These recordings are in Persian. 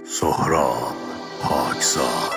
سهراب پاکزاد.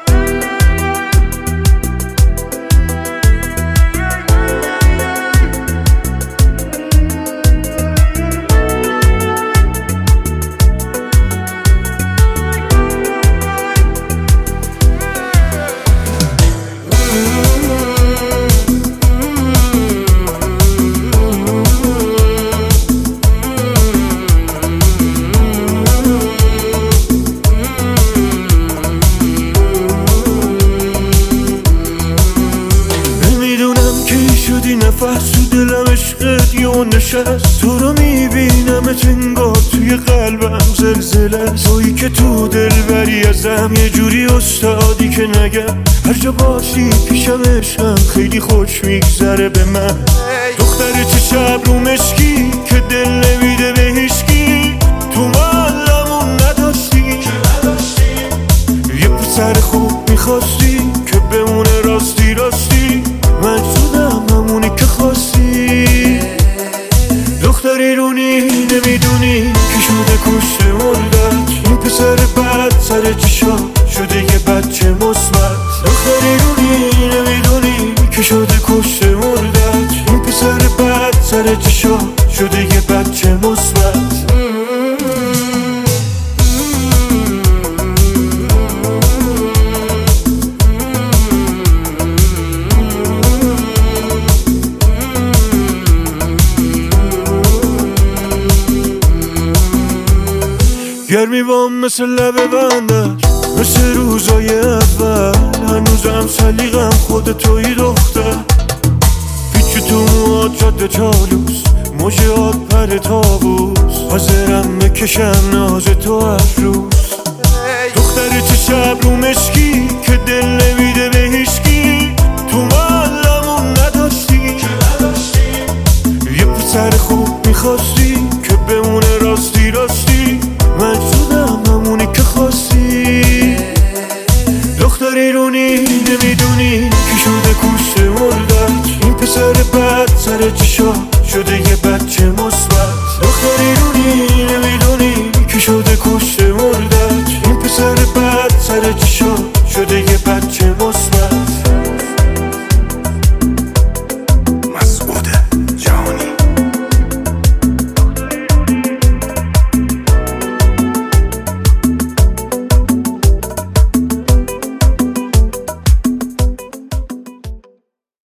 نفس تو دلم عشقت یه نشست، تو رو میبینم انگار توی قلبم زلزله. تویی که تو دل بری ازم، یه جوری استادی که نگم هر جا باشی پیشم عشقم خیلی خوش میگذره به من. دختر چه شب رو مشکی که دل نمیده به هیچکی، تو محلمون نداشتی یه پسر خوب میخواستی که بمونه راستی راستی. من شدم همونی که خواستی، دختری رونی نمیدونی که شده کشته مردت. این پسر بد سر چشا شده یه بچه مثبت. دختری رونی نمیدونی که شده کشته مردت. این پسر بد سر چشا شده یه بچه مثبت. گرمی بام مثل لبه بندش، مثل روزای اول. هنوزم سلیقم خود توی دختر، پیچو تو موهات جاده چالوس، موجهات پر تابوس. حاضرم بکشم ناز تو هر روز. دختر چه شب رو مشکی که دل نمیده به هیچکی، تو محلمون نداشتی یه پسر خوب میخواستی که بمونه راستی راستی. من شدم همونی که خواستی، دختری رونی نمیدونی که شده کشته مردت. این پسر بد سر چشا شده